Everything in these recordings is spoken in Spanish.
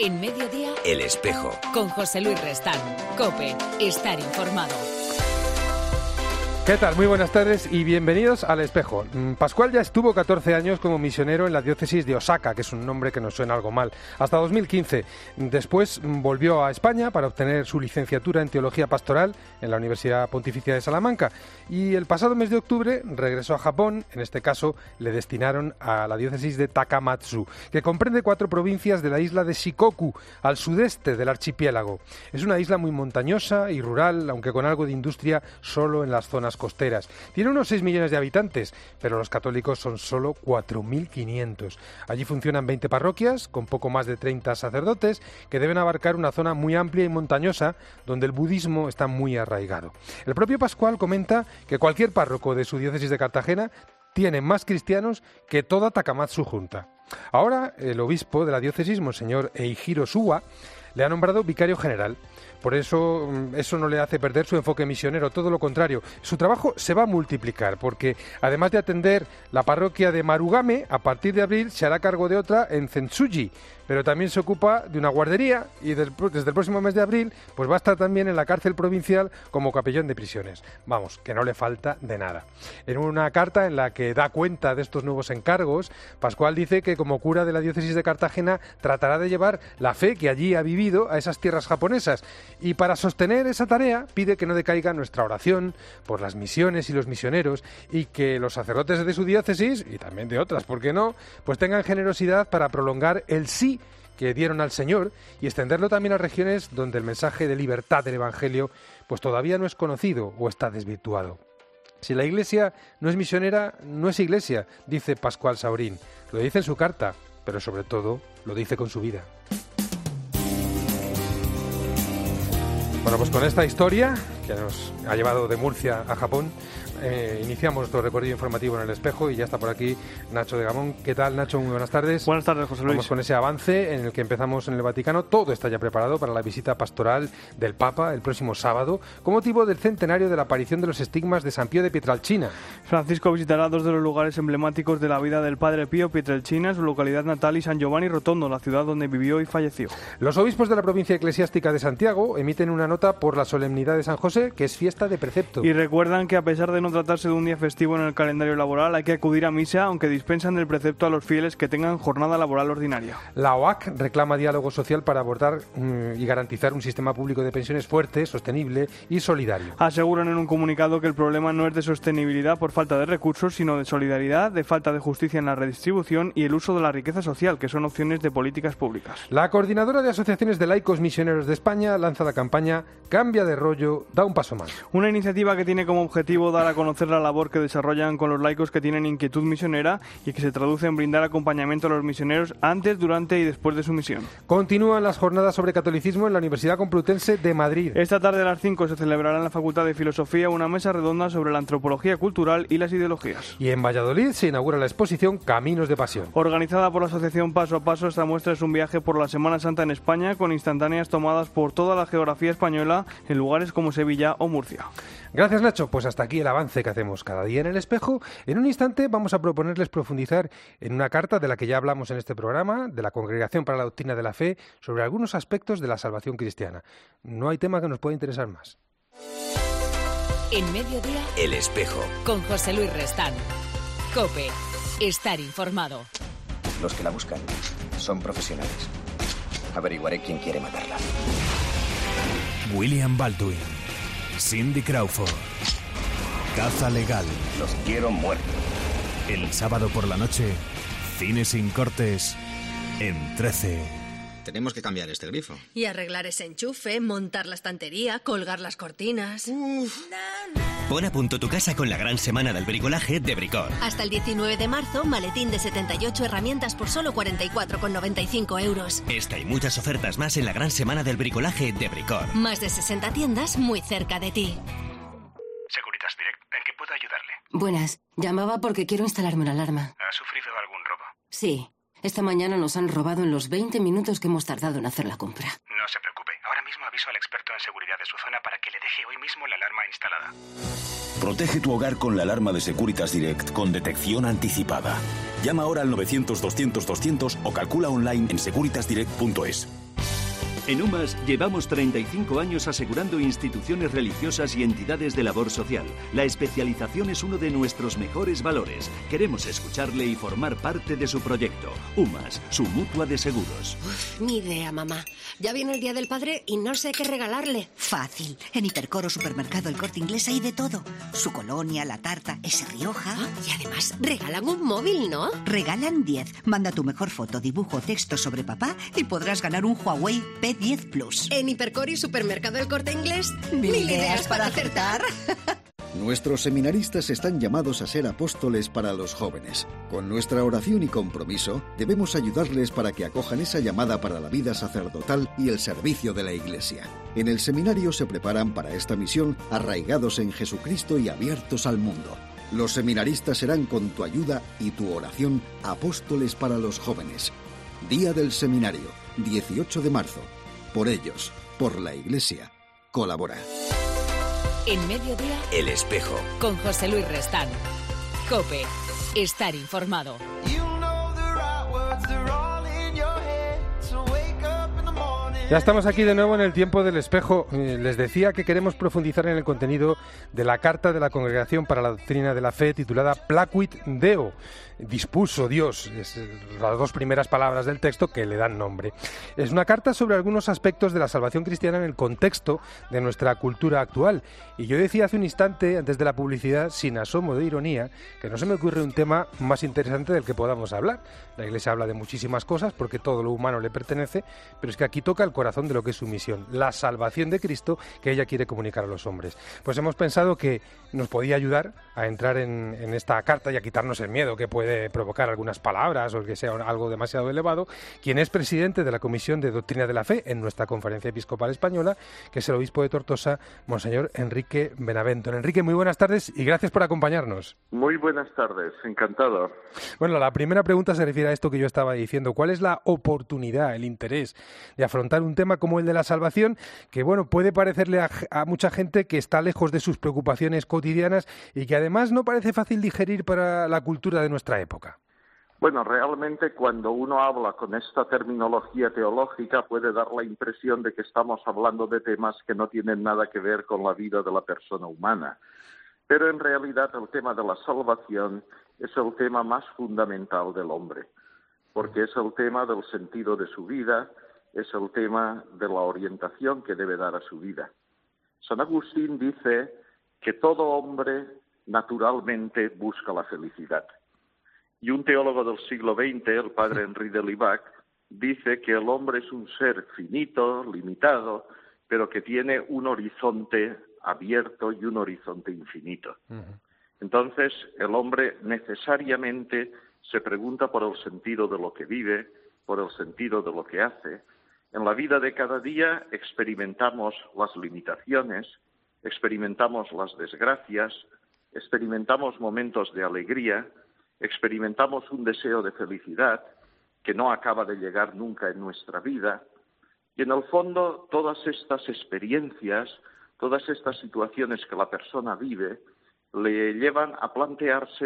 En Mediodía, El Espejo. Con José Luis Restán. COPE. Estar informado. ¿Qué tal? Muy buenas tardes y bienvenidos al Espejo. Pascual ya estuvo 14 años como misionero en la diócesis de Osaka, que es un nombre que nos suena algo mal, hasta 2015. Después volvió a España para obtener su licenciatura en Teología Pastoral en la Universidad Pontificia de Salamanca y el pasado mes de octubre regresó a Japón. En este caso le destinaron a la diócesis de Takamatsu, que comprende 4 provincias de la isla de Shikoku, al sudeste del archipiélago. Es una isla muy montañosa y rural, aunque con algo de industria solo en las zonas costeras. Tiene unos 6 millones de habitantes, pero los católicos son solo 4.500. Allí funcionan 20 parroquias, con poco más de 30 sacerdotes, que deben abarcar una zona muy amplia y montañosa, donde el budismo está muy arraigado. El propio Pascual comenta que cualquier párroco de su diócesis de Cartagena tiene más cristianos que toda Takamatsu junta. Ahora, el obispo de la diócesis, Monseñor Eijiro Suwa, le ha nombrado vicario general. Por eso no le hace perder su enfoque misionero, todo lo contrario. Su trabajo se va a multiplicar, porque además de atender la parroquia de Marugame, a partir de abril se hará cargo de otra en Zentsuji, pero también se ocupa de una guardería y desde el próximo mes de abril pues va a estar también en la cárcel provincial como capellán de prisiones. Vamos, que no le falta de nada. En una carta en la que da cuenta de estos nuevos encargos, Pascual dice que como cura de la diócesis de Cartagena tratará de llevar la fe que allí ha vivido a esas tierras japonesas, y para sostener esa tarea pide que no decaiga nuestra oración por las misiones y los misioneros, y que los sacerdotes de su diócesis, y también de otras, ¿por qué no?, pues tengan generosidad para prolongar el sí que dieron al Señor y extenderlo también a regiones donde el mensaje de libertad del Evangelio pues todavía no es conocido o está desvirtuado. Si la Iglesia no es misionera, no es Iglesia, dice Pascual Saurín. Lo dice en su carta, pero sobre todo lo dice con su vida. Bueno, pues con esta historia que nos ha llevado de Murcia a Japón, iniciamos nuestro recorrido informativo en El Espejo y ya está por aquí Nacho de Gamón. ¿Qué tal, Nacho? Muy buenas tardes. Buenas tardes, José Luis. Vamos con ese avance en el que empezamos en el Vaticano. Todo está ya preparado para la visita pastoral del Papa el próximo sábado, con motivo del centenario de la aparición de los estigmas de San Pío de Pietrelcina. Francisco visitará 2 de los lugares emblemáticos de la vida del Padre Pío, Pietrelcina, su localidad natal, y San Giovanni Rotondo, la ciudad donde vivió y falleció. Los obispos de la provincia eclesiástica de Santiago emiten una nota por la solemnidad de San José, que es fiesta de precepto. Y recuerdan que a pesar de no tratarse de un día festivo en el calendario laboral, hay que acudir a misa, aunque dispensan del precepto a los fieles que tengan jornada laboral ordinaria. La OAC reclama diálogo social para abordar y garantizar un sistema público de pensiones fuerte, sostenible y solidario. Aseguran en un comunicado que el problema no es de sostenibilidad por falta de recursos, sino de solidaridad, de falta de justicia en la redistribución y el uso de la riqueza social, que son opciones de políticas públicas. La coordinadora de asociaciones de laicos misioneros de España lanza la campaña Cambia de rollo, da un paso más. Una iniciativa que tiene como objetivo dar a conocer la labor que desarrollan con los laicos que tienen inquietud misionera y que se traduce en brindar acompañamiento a los misioneros antes, durante y después de su misión. Continúan las jornadas sobre catolicismo en la Universidad Complutense de Madrid. Esta tarde a las 5 se celebrará en la Facultad de Filosofía una mesa redonda sobre la antropología cultural y las ideologías. Y en Valladolid se inaugura la exposición Caminos de Pasión. Organizada por la asociación Paso a Paso, esta muestra es un viaje por la Semana Santa en España, con instantáneas tomadas por toda la geografía española en lugares como Sevilla o Murcia. Gracias, Nacho. Pues hasta aquí el avance que hacemos cada día en El Espejo. En un instante vamos a proponerles profundizar en una carta de la que ya hablamos en este programa, de la Congregación para la Doctrina de la Fe, sobre algunos aspectos de la salvación cristiana. No hay tema que nos pueda interesar más. En Mediodía, El Espejo. Con José Luis Restán. COPE. Estar informado. Los que la buscan son profesionales. Averiguaré quién quiere matarla. William Baldwin, Cindy Crawford, Caza Legal. Los quiero muertos. El sábado por la noche, Cine sin cortes, en 13. Tenemos que cambiar este grifo. Y arreglar ese enchufe, montar la estantería, colgar las cortinas. Pon a punto tu casa con la gran semana del bricolaje de Bricor. Hasta el 19 de marzo, maletín de 78 herramientas por solo 44,95 euros. Esta y muchas ofertas más en la gran semana del bricolaje de Bricor. Más de 60 tiendas muy cerca de ti. Securitas Direct, ¿en qué puedo ayudarle? Buenas, llamaba porque quiero instalarme una alarma. ¿Ha sufrido algún robo? Sí, esta mañana nos han robado en los 20 minutos que hemos tardado en hacer la compra. No se preocupe, ahora mismo aviso al experto en seguridad de su zona para que le deje hoy mismo la alarma instalada. Protege tu hogar con la alarma de Securitas Direct con detección anticipada. Llama ahora al 900-200-200 o calcula online en securitasdirect.es. En UMAS llevamos 35 años asegurando instituciones religiosas y entidades de labor social. La especialización es uno de nuestros mejores valores. Queremos escucharle y formar parte de su proyecto. UMAS, su mutua de seguros. Ni idea, mamá. Ya viene el Día del Padre y no sé qué regalarle. Fácil. En Hipercor o Supermercado El Corte Inglés hay de todo. Su colonia, la tarta, ese Rioja. Y además regalan un móvil, ¿no? Regalan 10. Manda tu mejor foto, dibujo o texto sobre papá y podrás ganar un Huawei P10 Plus. En Hipercor y Supermercado El Corte Inglés, mil ideas para acertar. Nuestros seminaristas están llamados a ser apóstoles para los jóvenes. Con nuestra oración y compromiso, debemos ayudarles para que acojan esa llamada para la vida sacerdotal y el servicio de la Iglesia. En el seminario se preparan para esta misión arraigados en Jesucristo y abiertos al mundo. Los seminaristas serán con tu ayuda y tu oración apóstoles para los jóvenes. Día del Seminario, 18 de marzo. Por ellos, por la Iglesia, colabora. En Mediodía, El Espejo. Con José Luis Restán. COPE. Estar informado. Ya estamos aquí de nuevo en el tiempo del espejo. Les decía que queremos profundizar en el contenido de la Carta de la Congregación para la Doctrina de la Fe titulada Placuit Deo, dispuso Dios, es las dos primeras palabras del texto que le dan nombre. Es una carta sobre algunos aspectos de la salvación cristiana en el contexto de nuestra cultura actual. Y yo decía hace un instante, antes de la publicidad, sin asomo de ironía, que no se me ocurre un tema más interesante del que podamos hablar. La Iglesia habla de muchísimas cosas porque todo lo humano le pertenece, pero es que aquí toca el corazón de lo que es su misión, la salvación de Cristo que ella quiere comunicar a los hombres. Pues hemos pensado que nos podía ayudar a entrar en esta carta y a quitarnos el miedo que puede provocar algunas palabras o que sea algo demasiado elevado, quien es presidente de la Comisión de Doctrina de la Fe en nuestra Conferencia Episcopal Española, que es el obispo de Tortosa, Monseñor Enrique Benavente. Enrique, muy buenas tardes y gracias por acompañarnos. Muy buenas tardes, encantado. Bueno, la primera pregunta se refiere a esto que yo estaba diciendo. ¿Cuál es la oportunidad, el interés de afrontar un tema como el de la salvación, que bueno, puede parecerle a mucha gente que está lejos de sus preocupaciones cotidianas y que además no parece fácil digerir para la cultura de nuestra época? Bueno, realmente cuando uno habla con esta terminología teológica puede dar la impresión de que estamos hablando de temas que no tienen nada que ver con la vida de la persona humana. Pero en realidad el tema de la salvación es el tema más fundamental del hombre, porque es el tema del sentido de su vida, es el tema de la orientación que debe dar a su vida. San Agustín dice que todo hombre naturalmente busca la felicidad. Y un teólogo del siglo XX, el padre Henri de Libac, dice que el hombre es un ser finito, limitado, pero que tiene un horizonte abierto y un horizonte infinito. Entonces, el hombre necesariamente se pregunta por el sentido de lo que vive, por el sentido de lo que hace. En la vida de cada día experimentamos las limitaciones, experimentamos las desgracias, experimentamos momentos de alegría, experimentamos un deseo de felicidad que no acaba de llegar nunca en nuestra vida. Y en el fondo, todas estas experiencias, todas estas situaciones que la persona vive, le llevan a plantearse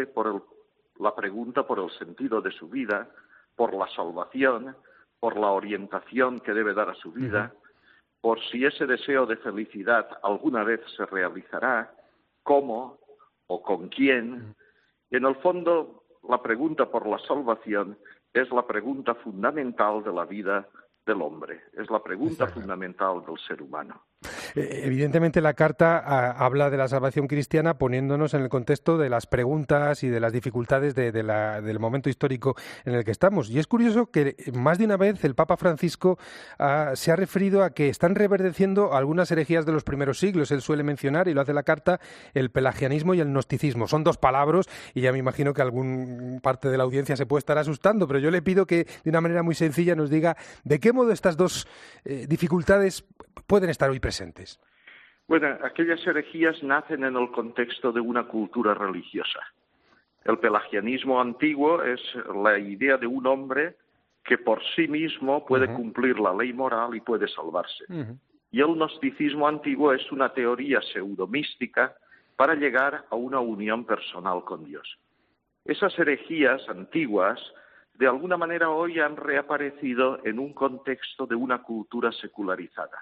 la pregunta por el sentido de su vida, por la salvación, por la orientación que debe dar a su vida, por si ese deseo de felicidad alguna vez se realizará, cómo o con quién. Y en el fondo, la pregunta por la salvación es la pregunta fundamental de la vida del hombre, es la pregunta fundamental del ser humano. Evidentemente la carta habla de la salvación cristiana poniéndonos en el contexto de las preguntas y de las dificultades del momento histórico en el que estamos. Y es curioso que más de una vez el Papa Francisco se ha referido a que están reverdeciendo algunas herejías de los primeros siglos. Él suele mencionar, y lo hace la carta, el pelagianismo y el gnosticismo. Son dos palabras y ya me imagino que algún parte de la audiencia se puede estar asustando, pero yo le pido que de una manera muy sencilla nos diga de qué modo estas dos dificultades pueden estar hoy presentes. Bueno, aquellas herejías nacen en el contexto de una cultura religiosa. El pelagianismo antiguo es la idea de un hombre que por sí mismo puede cumplir la ley moral y puede salvarse. Y el gnosticismo antiguo es una teoría pseudomística para llegar a una unión personal con Dios. Esas herejías antiguas de alguna manera hoy han reaparecido en un contexto de una cultura secularizada.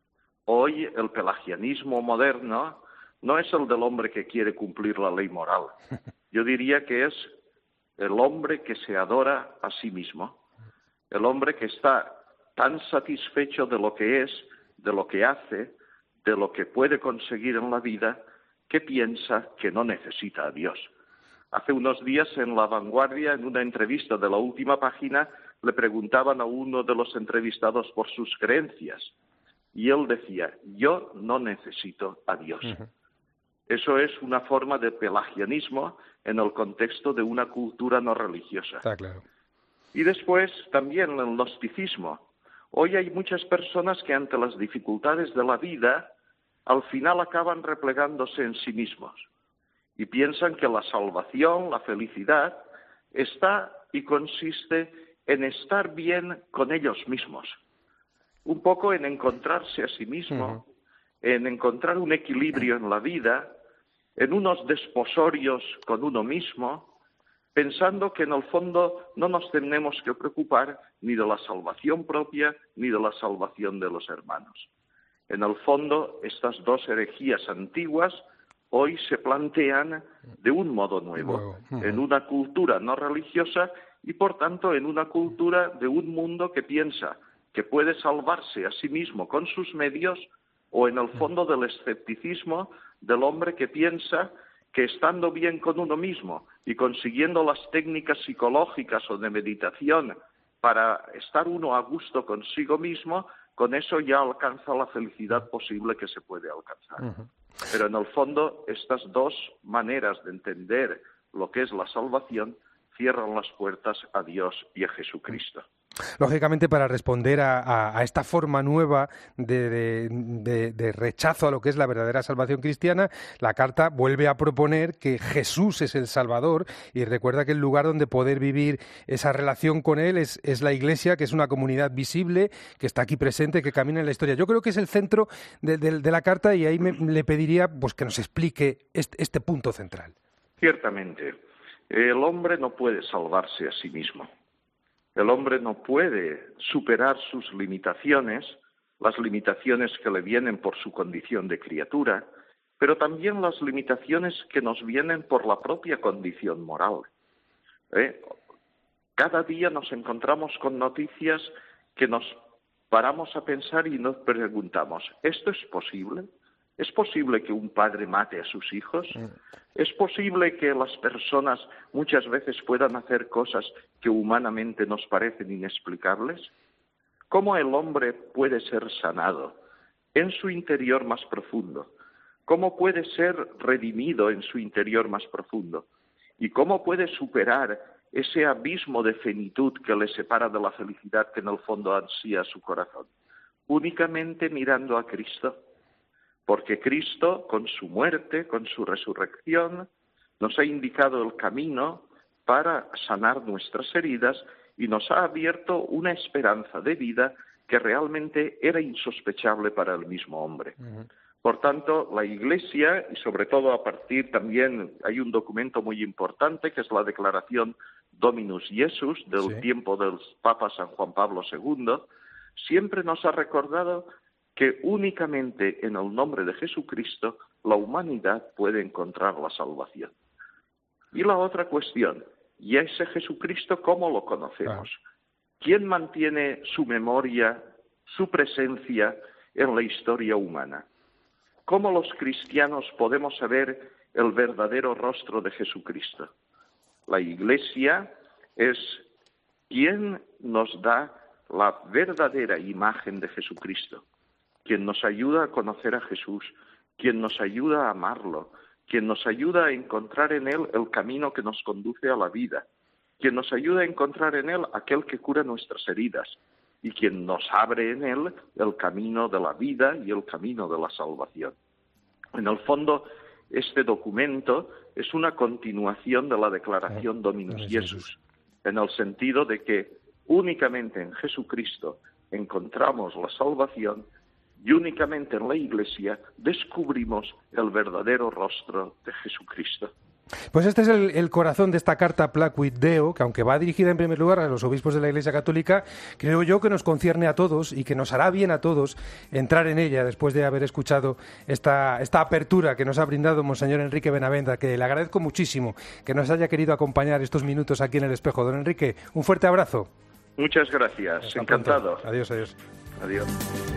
Hoy el pelagianismo moderno no es el del hombre que quiere cumplir la ley moral. Yo diría que es el hombre que se adora a sí mismo, el hombre que está tan satisfecho de lo que es, de lo que hace, de lo que puede conseguir en la vida, que piensa que no necesita a Dios. Hace unos días en La Vanguardia, en una entrevista de La Última Página, le preguntaban a uno de los entrevistados por sus creencias. Y él decía, yo no necesito a Dios. Eso es una forma de pelagianismo en el contexto de una cultura no religiosa. Está claro. Y después también el gnosticismo. Hoy hay muchas personas que ante las dificultades de la vida, al final acaban replegándose en sí mismos y piensan que la salvación, la felicidad, está y consiste en estar bien con ellos mismos. Un poco en encontrarse a sí mismo, en encontrar un equilibrio en la vida, en unos desposorios con uno mismo, pensando que en el fondo no nos tenemos que preocupar ni de la salvación propia ni de la salvación de los hermanos. En el fondo, estas dos herejías antiguas hoy se plantean de un modo nuevo, en una cultura no religiosa y, por tanto, en una cultura de un mundo que piensa que puede salvarse a sí mismo con sus medios, o en el fondo del escepticismo del hombre que piensa que estando bien con uno mismo y consiguiendo las técnicas psicológicas o de meditación para estar uno a gusto consigo mismo, con eso ya alcanza la felicidad posible que se puede alcanzar. Pero en el fondo, estas dos maneras de entender lo que es la salvación cierran las puertas a Dios y a Jesucristo. Lógicamente, para responder a esta forma nueva de rechazo a lo que es la verdadera salvación cristiana, la Carta vuelve a proponer que Jesús es el Salvador y recuerda que el lugar donde poder vivir esa relación con Él es la Iglesia, que es una comunidad visible, que está aquí presente, que camina en la historia. Yo creo que es el centro de la Carta y ahí le pediría pues, que nos explique este punto central. Ciertamente, el hombre no puede salvarse a sí mismo. El hombre no puede superar sus limitaciones, las limitaciones que le vienen por su condición de criatura, pero también las limitaciones que nos vienen por la propia condición moral. Cada día nos encontramos con noticias que nos paramos a pensar y nos preguntamos, ¿esto es posible? ¿Es posible que un padre mate a sus hijos? ¿Es posible que las personas muchas veces puedan hacer cosas que humanamente nos parecen inexplicables? ¿Cómo el hombre puede ser sanado en su interior más profundo? ¿Cómo puede ser redimido en su interior más profundo? ¿Y cómo puede superar ese abismo de finitud que le separa de la felicidad que en el fondo ansía su corazón? Únicamente mirando a Cristo. Porque Cristo, con su muerte, con su resurrección, nos ha indicado el camino para sanar nuestras heridas y nos ha abierto una esperanza de vida que realmente era insospechable para el mismo hombre. Por tanto, la Iglesia, y sobre todo a partir también, hay un documento muy importante que es la Declaración Dominus Jesus del tiempo del Papa San Juan Pablo II, siempre nos ha recordado que únicamente en el nombre de Jesucristo la humanidad puede encontrar la salvación. Y la otra cuestión, ¿y ese Jesucristo cómo lo conocemos? ¿Quién mantiene su memoria, su presencia en la historia humana? ¿Cómo los cristianos podemos saber el verdadero rostro de Jesucristo? La Iglesia es quien nos da la verdadera imagen de Jesucristo, quien nos ayuda a conocer a Jesús, quien nos ayuda a amarlo, quien nos ayuda a encontrar en Él el camino que nos conduce a la vida, quien nos ayuda a encontrar en Él aquel que cura nuestras heridas y quien nos abre en Él el camino de la vida y el camino de la salvación. En el fondo, este documento es una continuación de la Declaración Dominus Jesus, en el sentido de que únicamente en Jesucristo encontramos la salvación y únicamente en la Iglesia descubrimos el verdadero rostro de Jesucristo. Pues este es el corazón de esta carta Placuit Deo, que aunque va dirigida en primer lugar a los obispos de la Iglesia Católica, creo yo que nos concierne a todos y que nos hará bien a todos entrar en ella después de haber escuchado esta apertura que nos ha brindado Monseñor Enrique Benavent, que le agradezco muchísimo que nos haya querido acompañar estos minutos aquí en El Espejo. Don Enrique, un fuerte abrazo. Muchas gracias, encantado. Adiós, adiós. Adiós.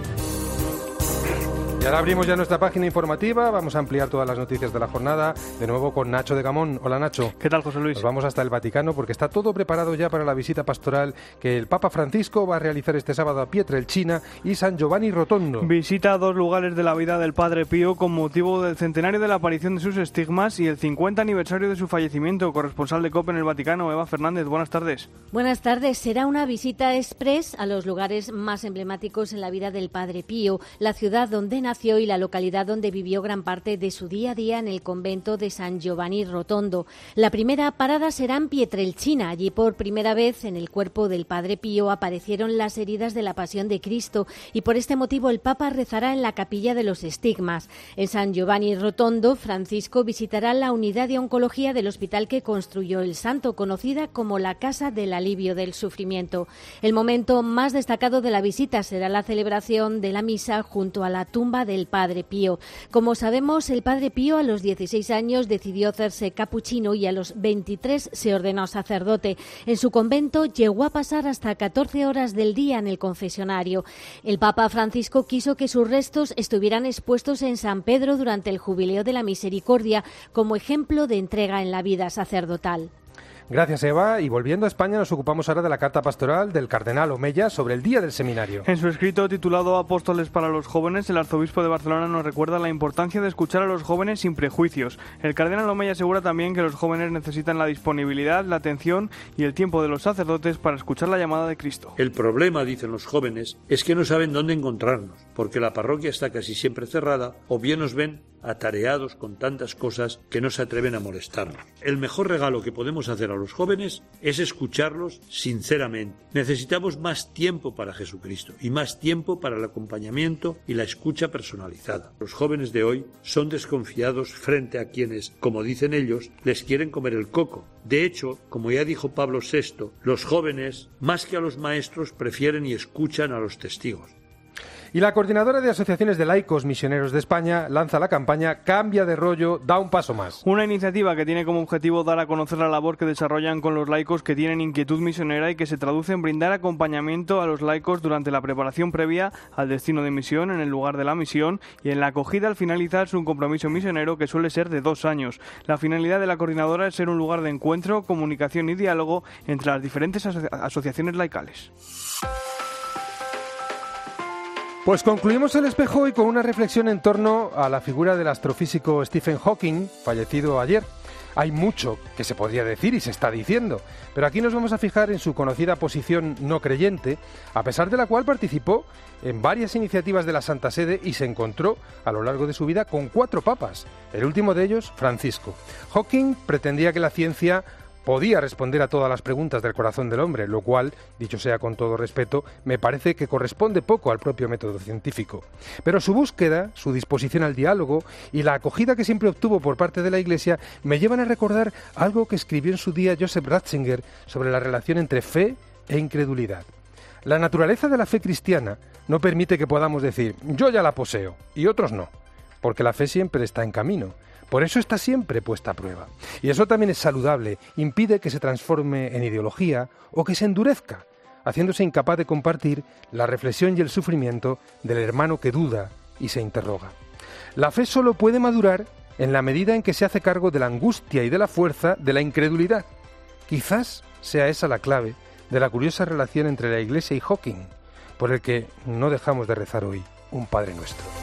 Y ahora abrimos ya nuestra página informativa, vamos a ampliar todas las noticias de la jornada, de nuevo con Nacho de Gamón. Hola Nacho. ¿Qué tal, José Luis? Nos vamos hasta el Vaticano porque está todo preparado ya para la visita pastoral que el Papa Francisco va a realizar este sábado a Pietrelcina y San Giovanni Rotondo. Visita 2 lugares de la vida del Padre Pío con motivo del centenario de la aparición de sus estigmas y el 50 aniversario de su fallecimiento. Corresponsal de COPE en el Vaticano, Eva Fernández, buenas tardes. Buenas tardes. Será una visita express a los lugares más emblemáticos en la vida del Padre Pío, la ciudad donde nació y la localidad donde vivió gran parte de su día a día en el convento de San Giovanni Rotondo. La primera parada será en Pietrelcina. Allí por primera vez en el cuerpo del Padre Pío aparecieron las heridas de la Pasión de Cristo y por este motivo el Papa rezará en la Capilla de los Estigmas. En San Giovanni Rotondo, Francisco visitará la unidad de oncología del hospital que construyó el santo, conocida como la Casa del Alivio del Sufrimiento. El momento más destacado de la visita será la celebración de la misa junto a la tumba del Padre Pío. Como sabemos, el Padre Pío a los 16 años decidió hacerse capuchino y a los 23 se ordenó sacerdote. En su convento llegó a pasar hasta 14 horas del día en el confesionario. El Papa Francisco quiso que sus restos estuvieran expuestos en San Pedro durante el Jubileo de la Misericordia como ejemplo de entrega en la vida sacerdotal. Gracias, Eva. Y volviendo a España, nos ocupamos ahora de la carta pastoral del cardenal Omeya sobre el Día del Seminario. En su escrito titulado Apóstoles para los jóvenes, el arzobispo de Barcelona nos recuerda la importancia de escuchar a los jóvenes sin prejuicios. El cardenal Omeya asegura también que los jóvenes necesitan la disponibilidad, la atención y el tiempo de los sacerdotes para escuchar la llamada de Cristo. El problema, dicen los jóvenes, es que no saben dónde encontrarnos, porque la parroquia está casi siempre cerrada o bien nos ven atareados con tantas cosas que no se atreven a molestarnos. El mejor regalo que podemos hacer a los jóvenes es escucharlos sinceramente. Necesitamos más tiempo para Jesucristo y más tiempo para el acompañamiento y la escucha personalizada. Los jóvenes de hoy son desconfiados frente a quienes, como dicen ellos, les quieren comer el coco. De hecho, como ya dijo Pablo VI, los jóvenes, más que a los maestros, prefieren y escuchan a los testigos. Y la Coordinadora de Asociaciones de Laicos Misioneros de España lanza la campaña Cambia de rollo, da un paso más. Una iniciativa que tiene como objetivo dar a conocer la labor que desarrollan con los laicos que tienen inquietud misionera y que se traduce en brindar acompañamiento a los laicos durante la preparación previa al destino de misión en el lugar de la misión y en la acogida al finalizar su compromiso misionero, que suele ser de 2 años. La finalidad de la Coordinadora es ser un lugar de encuentro, comunicación y diálogo entre las diferentes asociaciones laicales. Pues concluimos el espejo hoy con una reflexión en torno a la figura del astrofísico Stephen Hawking, fallecido ayer. Hay mucho que se podría decir y se está diciendo, pero aquí nos vamos a fijar en su conocida posición no creyente, a pesar de la cual participó en varias iniciativas de la Santa Sede y se encontró a lo largo de su vida con 4 papas, el último de ellos Francisco. Hawking pretendía que la ciencia podía responder a todas las preguntas del corazón del hombre, lo cual, dicho sea con todo respeto, me parece que corresponde poco al propio método científico. Pero su búsqueda, su disposición al diálogo y la acogida que siempre obtuvo por parte de la Iglesia me llevan a recordar algo que escribió en su día Joseph Ratzinger sobre la relación entre fe e incredulidad. La naturaleza de la fe cristiana no permite que podamos decir «yo ya la poseo» y otros no, porque la fe siempre está en camino. Por eso está siempre puesta a prueba. Y eso también es saludable, impide que se transforme en ideología o que se endurezca, haciéndose incapaz de compartir la reflexión y el sufrimiento del hermano que duda y se interroga. La fe solo puede madurar en la medida en que se hace cargo de la angustia y de la fuerza de la incredulidad. Quizás sea esa la clave de la curiosa relación entre la Iglesia y Hawking, por el que no dejamos de rezar hoy un Padre Nuestro.